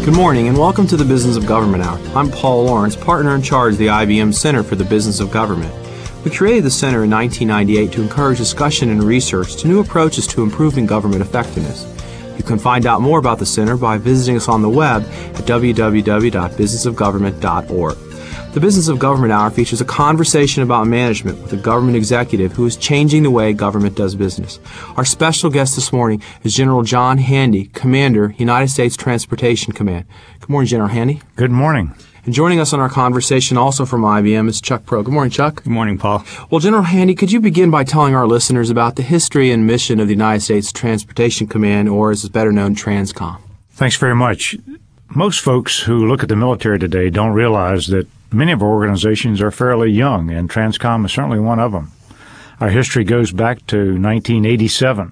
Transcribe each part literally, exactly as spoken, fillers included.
Good morning and welcome to the Business of Government Hour. I'm Paul Lawrence, partner in charge of the I B M Center for the Business of Government. We created the center in nineteen ninety-eight to encourage discussion and research to new approaches to improving government effectiveness. You can find out more about the center by visiting us on the web at w w w dot business of government dot org. The Business of Government Hour features a conversation about management with a government executive who is changing the way government does business. Our special guest this morning is General John Handy, Commander, United States Transportation Command. Good morning, General Handy. Good morning. And joining us on our conversation also from I B M is Chuck Pro. Good morning, Chuck. Good morning, Paul. Well, General Handy, could you begin by telling our listeners about the history and mission of the United States Transportation Command, or as it's better known, TRANSCOM? Thanks very much. Most folks who look at the military today don't realize that many of our organizations are fairly young, and TRANSCOM is certainly one of them. Our history goes back to nineteen eighty-seven,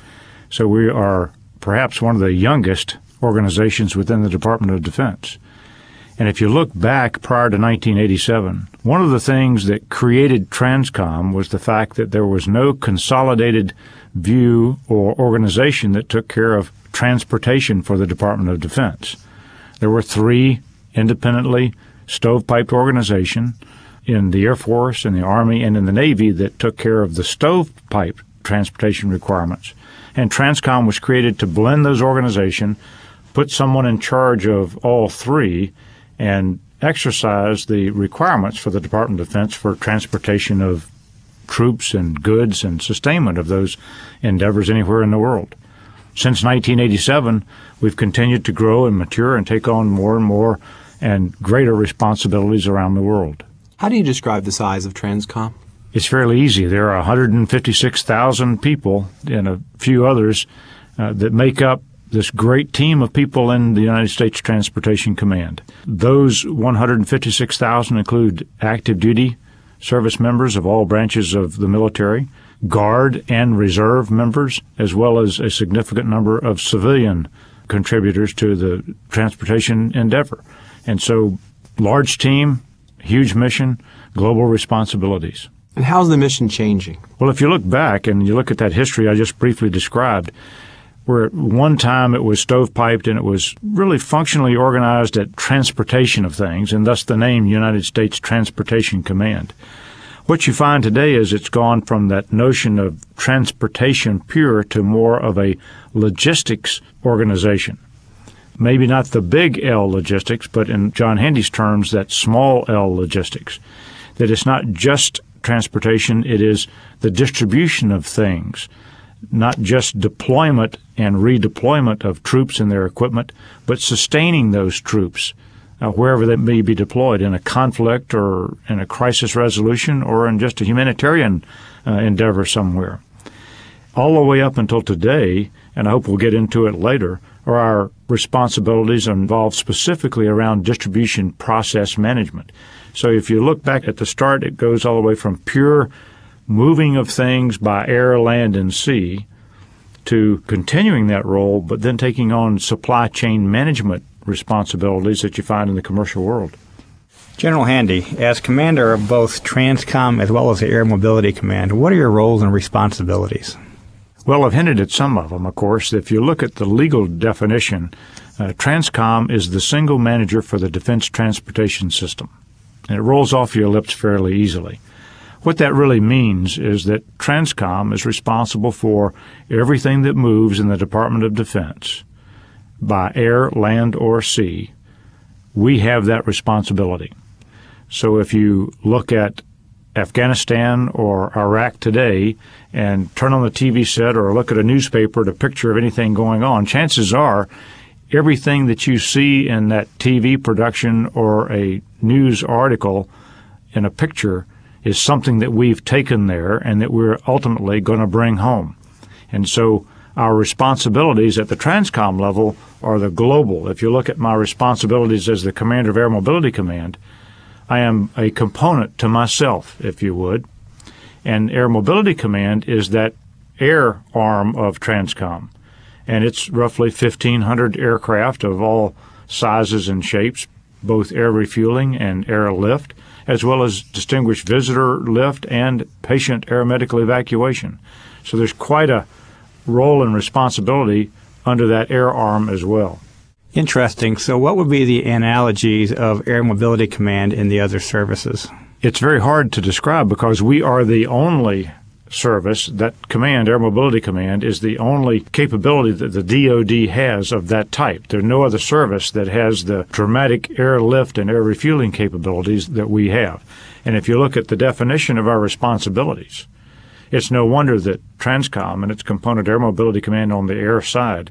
so we are perhaps one of the youngest organizations within the Department of Defense. And if you look back prior to nineteen eighty-seven, one of the things that created TRANSCOM was the fact that there was no consolidated view or organization that took care of transportation for the Department of Defense. There were three independently stovepiped organizations in the Air Force, in the Army, and in the Navy that took care of the stovepipe transportation requirements. And TRANSCOM was created to blend those organizations, put someone in charge of all three, and exercise the requirements for the Department of Defense for transportation of troops and goods and sustainment of those endeavors anywhere in the world. Since nineteen eighty-seven, we've continued to grow and mature and take on more and more and greater responsibilities around the world. How do you describe the size of TRANSCOM? It's fairly easy. There are one hundred fifty-six thousand people and a few others uh, that make up this great team of people in the United States Transportation Command. Those one hundred fifty-six thousand include active duty service members of all branches of the military, Guard and Reserve members, as well as a significant number of civilian contributors to the transportation endeavor. And so, large team, huge mission, global responsibilities. And how's the mission changing? Well, if you look back and you look at that history I just briefly described, where at one time it was stovepiped and it was really functionally organized at transportation of things, and thus the name United States Transportation Command. What you find today is it's gone from that notion of transportation pure to more of a logistics organization. Maybe not the big L logistics, but in John Handy's terms, that small L logistics. That it's not just transportation, it is the distribution of things, not just deployment and redeployment of troops and their equipment, but sustaining those troops uh, wherever they may be deployed in a conflict or in a crisis resolution or in just a humanitarian uh, endeavor somewhere. All the way up until today, and I hope we'll get into it later, are our responsibilities involved specifically around distribution process management. So if you look back at the start, it goes all the way from pure moving of things by air, land, and sea to continuing that role, but then taking on supply chain management responsibilities that you find in the commercial world. General Handy, as commander of both TRANSCOM as well as the Air Mobility Command, what are your roles and responsibilities? Well, I've hinted at some of them, of course. If you look at the legal definition, uh, TRANSCOM is the single manager for the Defense Transportation System. And it rolls off your lips fairly easily. What that really means is that TRANSCOM is responsible for everything that moves in the Department of Defense by air, land, or sea. We have that responsibility. So if you look at Afghanistan or Iraq today and turn on the T V set or look at a newspaper at a picture of anything going on, chances are everything that you see in that T V production or a news article in a picture is something that we've taken there and that we're ultimately going to bring home. And so our responsibilities at the TRANSCOM level are the global. If you look at my responsibilities as the commander of Air Mobility Command, I am a component to myself, if you would. And Air Mobility Command is that air arm of TRANSCOM. And it's roughly fifteen hundred aircraft of all sizes and shapes, both air refueling and air lift, as well as distinguished visitor lift and patient aeromedical evacuation. So there's quite a role and responsibility under that air arm as well. Interesting. So what would be the analogies of Air Mobility Command in the other services? It's very hard to describe because we are the only service, that command, Air Mobility Command, is the only capability that the D O D has of that type. There's no other service that has the dramatic airlift and air refueling capabilities that we have. And if you look at the definition of our responsibilities, it's no wonder that TRANSCOM and its component Air Mobility Command on the air side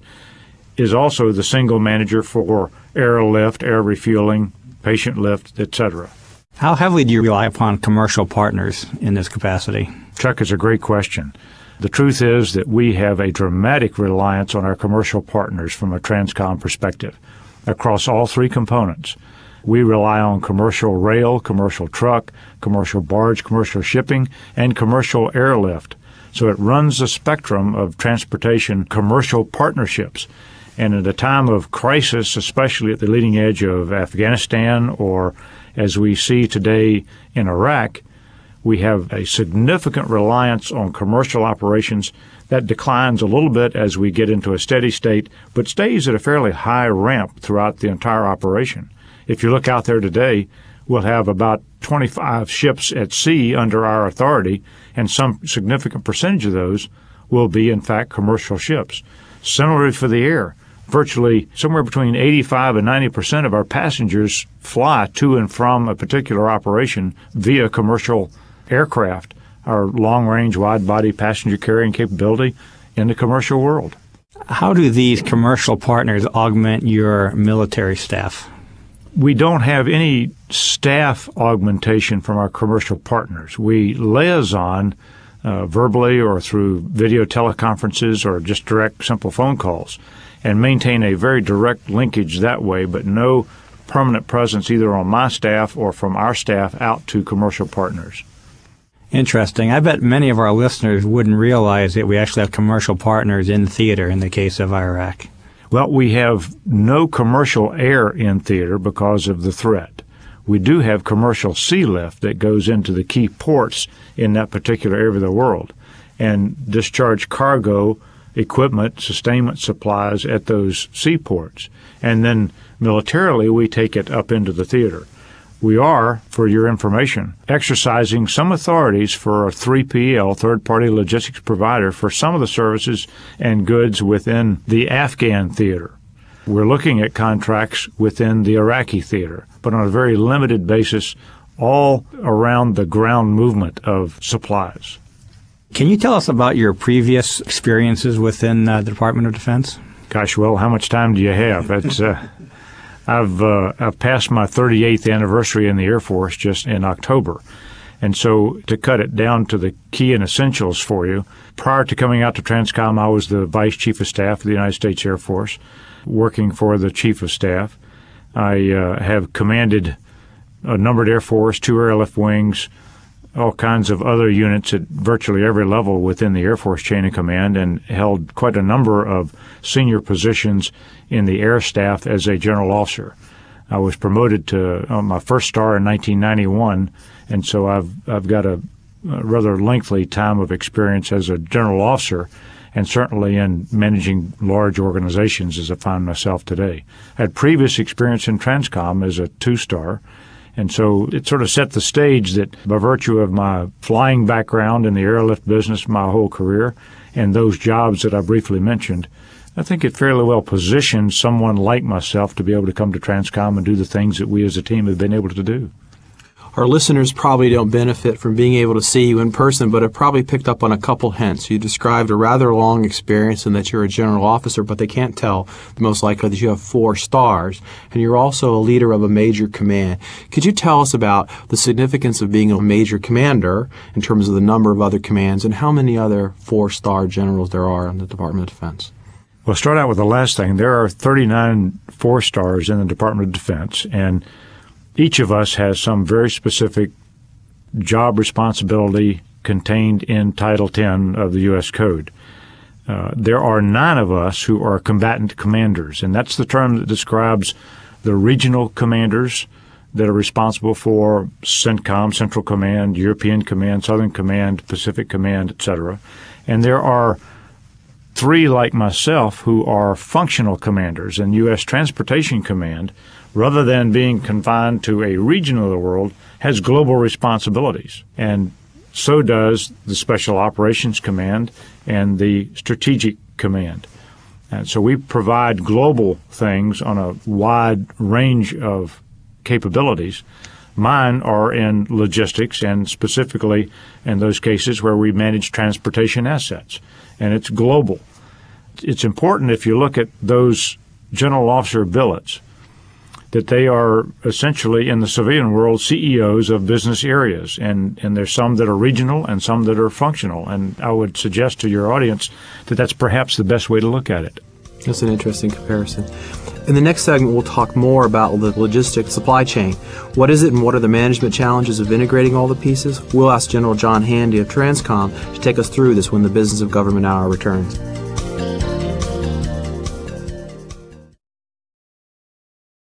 is also the single manager for airlift, air refueling, patient lift, et cetera. How heavily do you rely upon commercial partners in this capacity? Chuck, it's a great question. The truth is that we have a dramatic reliance on our commercial partners from a TRANSCOM perspective across all three components. We rely on commercial rail, commercial truck, commercial barge, commercial shipping, and commercial airlift. So it runs the spectrum of transportation commercial partnerships. And at a time of crisis, especially at the leading edge of Afghanistan or as we see today in Iraq, we have a significant reliance on commercial operations that declines a little bit as we get into a steady state, but stays at a fairly high ramp throughout the entire operation. If you look out there today, we'll have about twenty-five ships at sea under our authority, and some significant percentage of those will be, in fact, commercial ships. Similarly for the air, virtually somewhere between eighty-five and ninety percent of our passengers fly to and from a particular operation via commercial aircraft, our long-range, wide-body passenger carrying capability in the commercial world. How do these commercial partners augment your military staff? We don't have any staff augmentation from our commercial partners. We liaison uh, verbally or through video teleconferences or just direct, simple phone calls and maintain a very direct linkage that way, but no permanent presence either on my staff or from our staff out to commercial partners. Interesting. I bet many of our listeners wouldn't realize that we actually have commercial partners in theater in the case of Iraq. Well, we have no commercial air in theater because of the threat. We do have commercial sea lift that goes into the key ports in that particular area of the world and discharge cargo, equipment, sustainment supplies at those seaports. And then militarily, we take it up into the theater. We are, for your information, exercising some authorities for a three P L, third-party logistics provider, for some of the services and goods within the Afghan theater. We're looking at contracts within the Iraqi theater, but on a very limited basis, all around the ground movement of supplies. Can you tell us about your previous experiences within uh, the Department of Defense? Gosh, well, how much time do you have? It's, uh, I've, uh, I've passed my thirty-eighth anniversary in the Air Force just in October. And so to cut it down to the key and essentials for you, prior to coming out to TRANSCOM, I was the Vice Chief of Staff of the United States Air Force, working for the Chief of Staff. I uh, have commanded a numbered Air Force, two airlift wings, all kinds of other units at virtually every level within the Air Force chain of command, and held quite a number of senior positions in the air staff as a general officer. I was promoted to uh, my first star in nineteen ninety-one, and so I've I've got a, a rather lengthy time of experience as a general officer, and certainly in managing large organizations as I find myself today. I had previous experience in TRANSCOM as a two-star, and so it sort of set the stage that by virtue of my flying background in the airlift business my whole career and those jobs that I briefly mentioned, I think it fairly well positions someone like myself to be able to come to TRANSCOM and do the things that we as a team have been able to do. Our listeners probably don't benefit from being able to see you in person, but have probably picked up on a couple hints. You described a rather long experience and that you're a general officer, but they can't tell, most likely, that you have four stars, and you're also a leader of a major command. Could you tell us about the significance of being a major commander in terms of the number of other commands and how many other four-star generals there are in the Department of Defense? Well, start out with the last thing. There are thirty-nine four-stars in the Department of Defense, and each of us has some very specific job responsibility contained in Title ten of the U S Code. Uh, there are nine of us who are combatant commanders, and that's the term that describes the regional commanders that are responsible for CENTCOM, Central Command, European Command, Southern Command, Pacific Command, et cetera. And there are three like myself who are functional commanders in U S Transportation Command, rather than being confined to a region of the world, has global responsibilities. And so does the Special Operations Command and the Strategic Command. And so we provide global things on a wide range of capabilities. Mine are in logistics and specifically in those cases where we manage transportation assets. And it's global. It's important if you look at those general officer billets that they are essentially in the civilian world C E Os of business areas. And, and there's some that are regional and some that are functional. And I would suggest to your audience that that's perhaps the best way to look at it. That's an interesting comparison. In the next segment, we'll talk more about the logistics supply chain. What is it and what are the management challenges of integrating all the pieces? We'll ask General John Handy of TRANSCOM to take us through this when the Business of Government Hour returns.